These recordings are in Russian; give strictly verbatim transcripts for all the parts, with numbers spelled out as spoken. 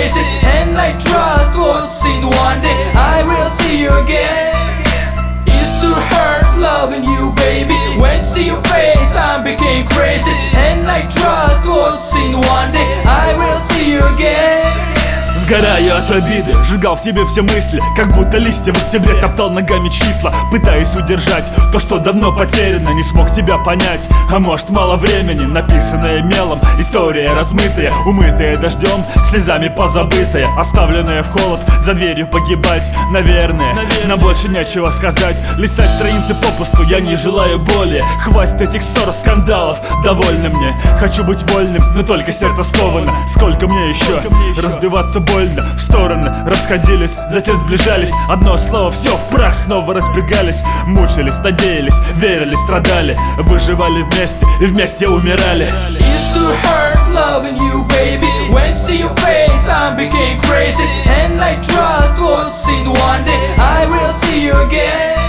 crazy, and I trust we'll see one day I will see you again. Used to hurt loving you, baby. When see your face, I became crazy, and I trust we'll see one day I will see you again. Сгораю от обиды, сжигал в себе все мысли, как будто листья в октябре топтал ногами числа, пытаясь удержать то, что давно потеряно. Не смог тебя понять, а может мало времени. Написанное мелом, история размытая, умытая дождем, слезами позабытая, оставленная в холод, за дверью погибать. Наверное, Наверное. нам больше нечего сказать. Листать страницы попусту я не желаю более. Хватит этих ссор, скандалов, довольно мне. Хочу быть вольным, но только сердце сковано. Сколько мне еще, Сколько мне еще? разбиваться больно. В стороны расходились, затем сближались. Одно слово, все в прах, снова разбегались. Мучились, надеялись, верили, страдали. Выживали вместе и вместе умирали. Used to hurt loving you, baby. When see your face, I became crazy, and I trust we'll see one day I will see you again.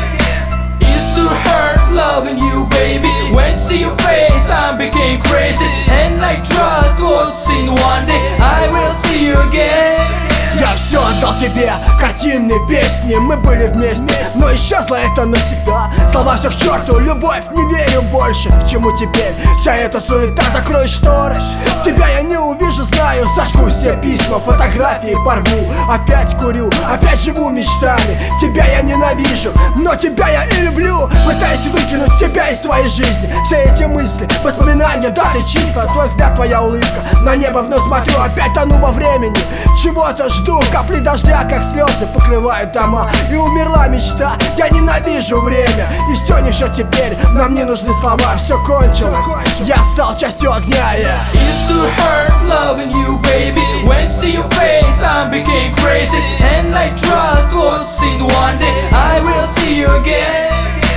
Used to hurt loving you, baby. When see your face, I became crazy, and I trust we'll see one day I will see you again. Я все отдал тебе, картины, песни, мы были вместе, но исчезло это навсегда. Слова все к черту, любовь, не верю больше. К чему теперь вся эта суета? Закрой шторы, тебя я не увижу, знаю. Сожгу все письма, фотографии порву. Опять курю, опять живу мечтами. Тебя я ненавижу, но тебя я и люблю. Пытаюсь выкинуть тебя из своей жизни. Все эти мысли, воспоминания, даты, числа. Твой взгляд, твоя улыбка, на небо вновь смотрю. Опять тону во времени, чего-то жду. Капли дождя, как слезы, покрывают дома. И умерла мечта, я ненавижу время. И все не все теперь, нам не нужны слова. Все кончилось, я стал частью огня, yeah. Used to hurt loving you, baby. When see your face, I became crazy, and I trust we'll see one day I will see you again.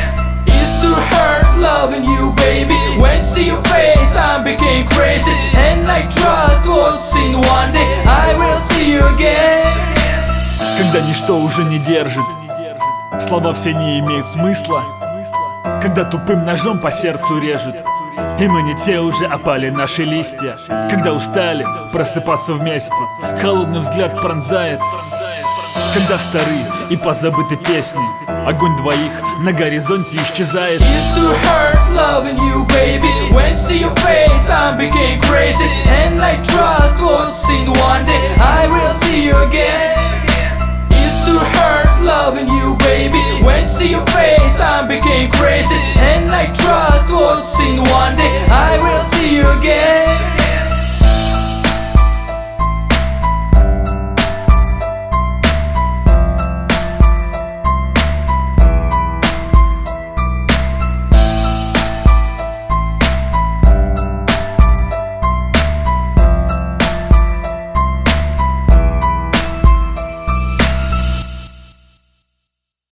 Used to hurt loving you, baby. When see your face, I became crazy, and I trust we'll see one day I will see you again. Когда ничто уже не держит, слова все не имеют смысла. Когда тупым ножом по сердцу режет, и мы не те уже, опали наши листья. Когда устали просыпаться вместе, холодный взгляд пронзает. Когда стары и позабыты песни, огонь двоих на горизонте исчезает. Used to hurt loving you, baby. When see your face, I became crazy, and I trust we'll see one day I will see you again. Used to hurt loving you, baby. When see your face, I became crazy, and I trust we'll see one day I will see you again.